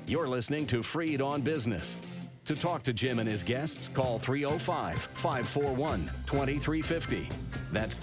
You're listening to Freed on Business. To talk to Jim and his guests, call 305-541-2350. That's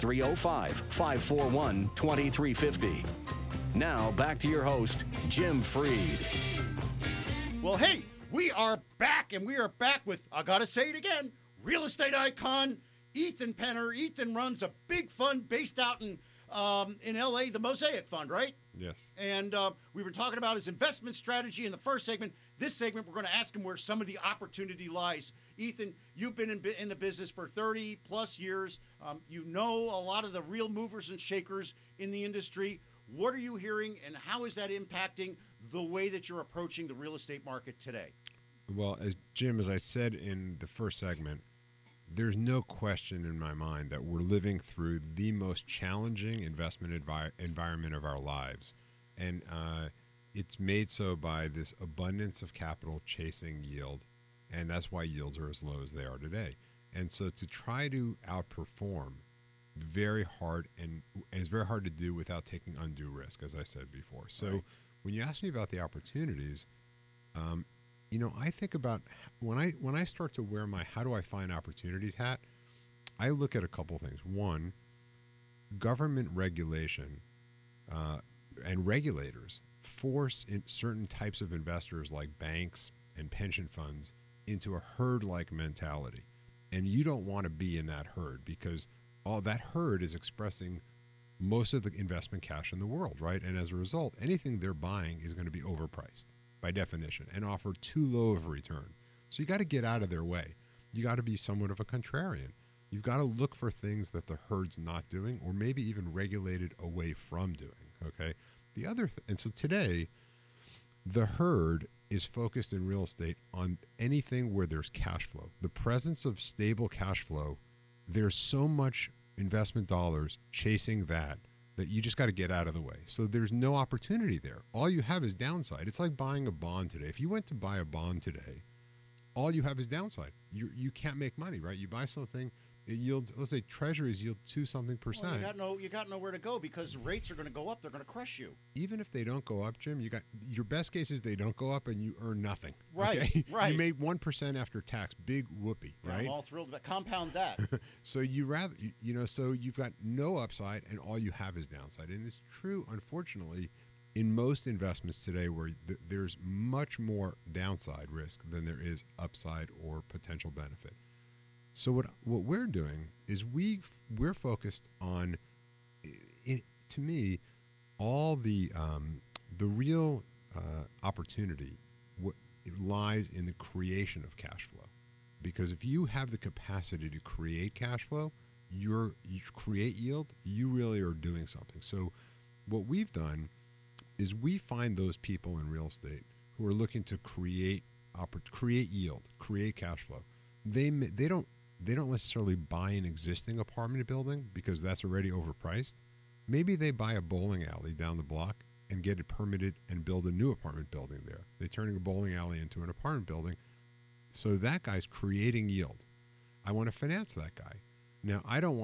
305-541-2350. Now, back to your host, Jim Freed. Well, hey, we are back, and we are back with, I gotta say it again, real estate icon, Ethan Penner. Ethan runs a big fund based out in L.A., the Mosaic Fund, right? Yes. And we were talking about his investment strategy in the first segment. This segment, we're going to ask him where some of the opportunity lies. Ethan, you've been in the business for 30-plus years. You know a lot of the real movers and shakers in the industry. What are you hearing, and how is that impacting the way that you're approaching the real estate market today? Well, Jim, as I said in the first segment, there's no question in my mind that we're living through the most challenging investment environment of our lives. And it's made so by this abundance of capital chasing yield. And that's why yields are as low as they are today. And so to try to outperform, very hard, and it's very hard to do without taking undue risk, as I said before. So Right. when you ask me about the opportunities, I think about when I start to wear my "how do I find opportunities" hat, I look at a couple things. One, government regulation and regulators force certain types of investors like banks and pension funds into a herd-like mentality. And you don't want to be in that herd because all that herd is expressing most of the investment cash in the world, right? And as a result, anything they're buying is going to be overpriced by definition and offer too low of a return. So you got to get out of their way. You got to be somewhat of a contrarian. You've got to look for things that the herd's not doing, or maybe even regulated away from doing. Okay. The other and so today, the herd is focused in real estate on anything where there's cash flow. The presence of stable cash flow, there's so much investment dollars chasing that you just got to get out of the way. So there's no opportunity there. All you have is downside. It's like buying a bond today. If you went to buy a bond today, all you have is downside. You can't make money, right? You buy something, it yields, let's say treasuries yield 2-something%. Well, you got nowhere to go because rates are going to go up. They're going to crush you. Even if they don't go up, Jim, you got your best case is they don't go up and you earn nothing. Right, okay? right. You made 1% after tax. Big whoopee, right? I'm all thrilled about compound that. So so you've got no upside and all you have is downside. And it's true, unfortunately, in most investments today where there's much more downside risk than there is upside or potential benefit. So what we're doing is we're focused on, to me, all the real opportunity it lies in the creation of cash flow. Because if you have the capacity to create cash flow, you create yield, you really are doing something. So what we've done is we find those people in real estate who are looking to create yield, create cash flow. They don't necessarily buy an existing apartment building because that's already overpriced. Maybe they buy a bowling alley down the block and get it permitted and build a new apartment building there. They're turning a bowling alley into an apartment building. So that guy's creating yield. I want to finance that guy. Now,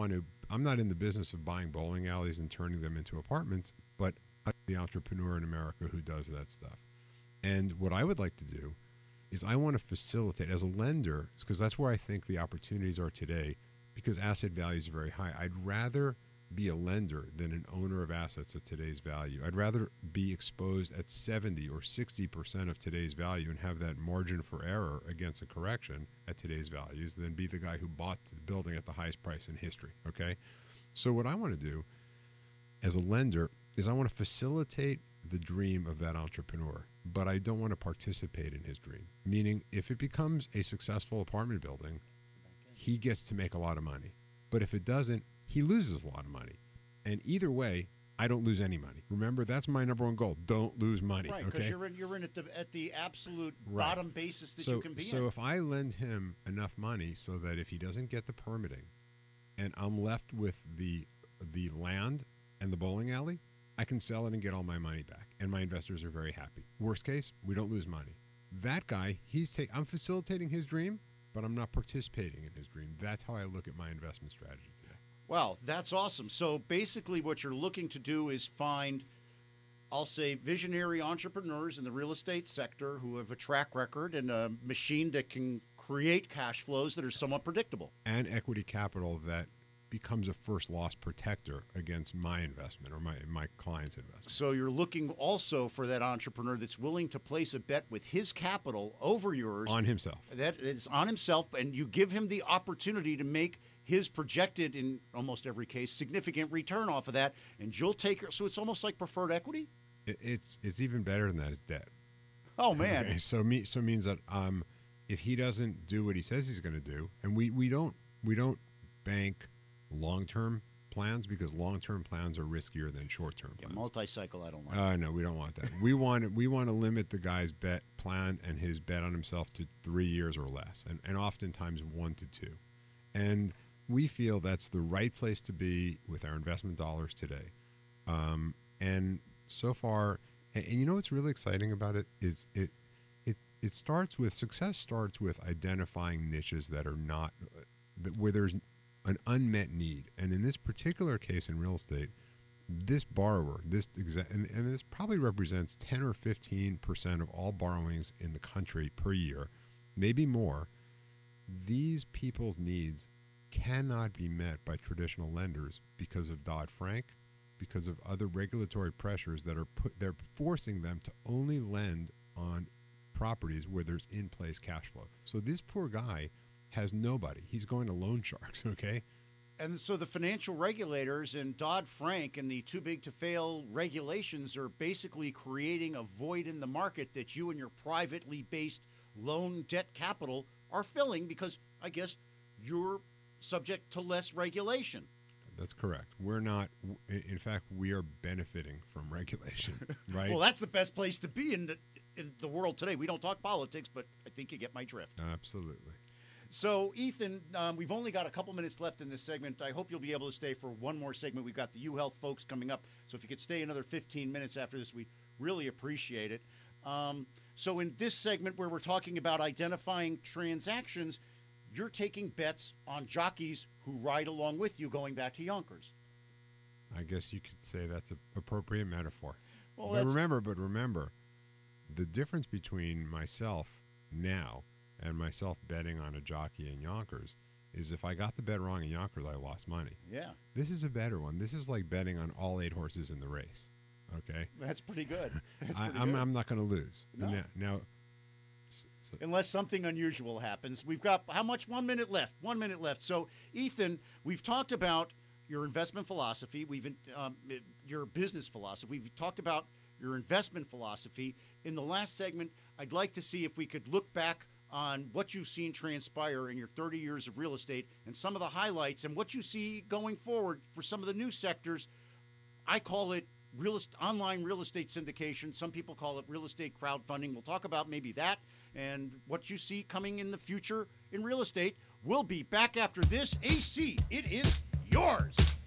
I'm not in the business of buying bowling alleys and turning them into apartments, but I'm the entrepreneur in America who does that stuff. And what I would like to do is I want to facilitate as a lender, because that's where I think the opportunities are today, because asset value is very high. I'd rather be a lender than an owner of assets at today's value. I'd rather be exposed at 70 or 60% of today's value and have that margin for error against a correction at today's values than be the guy who bought the building at the highest price in history, okay? So what I want to do as a lender is I want to facilitate the dream of that entrepreneur, but I don't want to participate in his dream. Meaning, if it becomes a successful apartment building, he gets to make a lot of money. But if it doesn't, he loses a lot of money. And either way, I don't lose any money. Remember, that's my number one goal. Don't lose money. Right, because okay? you're in at the absolute Right. bottom basis that you can be in. So if I lend him enough money so that if he doesn't get the permitting and I'm left with the land and the bowling alley, I can sell it and get all my money back. And my investors are very happy. Worst case, we don't lose money. That guy, I'm facilitating his dream, but I'm not participating in his dream. That's how I look at my investment strategy today. Wow, that's awesome. So basically what you're looking to do is find I'll say, visionary entrepreneurs in the real estate sector who have a track record and a machine that can create cash flows that are somewhat predictable. And equity capital that becomes a first loss protector against my investment or my client's investment. So you're looking also for that entrepreneur that's willing to place a bet with his capital over yours. On himself. That is on himself, and you give him the opportunity to make his projected, in almost every case, significant return off of that, and you'll take it. So it's almost like preferred equity? It's even better than that. It's debt. Oh, man. Okay, so means that if he doesn't do what he says he's going to do, and we don't bank long-term plans because long-term plans are riskier than short-term plans. Multi-cycle, I don't like. No, we don't want that. we want to limit the guy's bet plan and his bet on himself to 3 years or less, and oftentimes 1 to 2. And we feel that's the right place to be with our investment dollars today. And so far, and you know what's really exciting about it is it starts with success starts with identifying niches that are not where there's an unmet need. And in this particular case in real estate, this borrower, and this probably represents 10 or 15% of all borrowings in the country per year, maybe more. These people's needs cannot be met by traditional lenders because of Dodd-Frank, because of other regulatory pressures that they're forcing them to only lend on properties where there's in-place cash flow. So this poor guy has nobody. He's going to loan sharks, okay? And so the financial regulators and Dodd-Frank and the too big to fail regulations are basically creating a void in the market that you and your privately based loan debt capital are filling because I guess you're subject to less regulation. That's correct. We're not. In fact, we are benefiting from regulation, right? Well, that's the best place to be in the world today. We don't talk politics, but I think you get my drift. Absolutely. So, Ethan, we've only got a couple minutes left in this segment. I hope you'll be able to stay for one more segment. We've got the UHealth folks coming up. So if you could stay another 15 minutes after this, we really appreciate it. So in this segment where we're talking about identifying transactions, you're taking bets on jockeys who ride along with you going back to Yonkers. I guess you could say that's an appropriate metaphor. Well, but remember, the difference between myself now and myself betting on a jockey in Yonkers is if I got the bet wrong in Yonkers, I lost money. Yeah. This is a better one. This is like betting on all 8 horses in the race. Okay? That's pretty good. I'm not going to lose. No. Now unless something unusual happens. We've got, how much? 1 minute left. 1 minute left. So, Ethan, we've talked about your investment philosophy. Your business philosophy. We've talked about your investment philosophy. In the last segment, I'd like to see if we could look back on what you've seen transpire in your 30 years of real estate and some of the highlights and what you see going forward for some of the new sectors. I call it online real estate syndication. Some people call it real estate crowdfunding. We'll talk about maybe that and what you see coming in the future in real estate. We'll be back after this. AC, it is yours.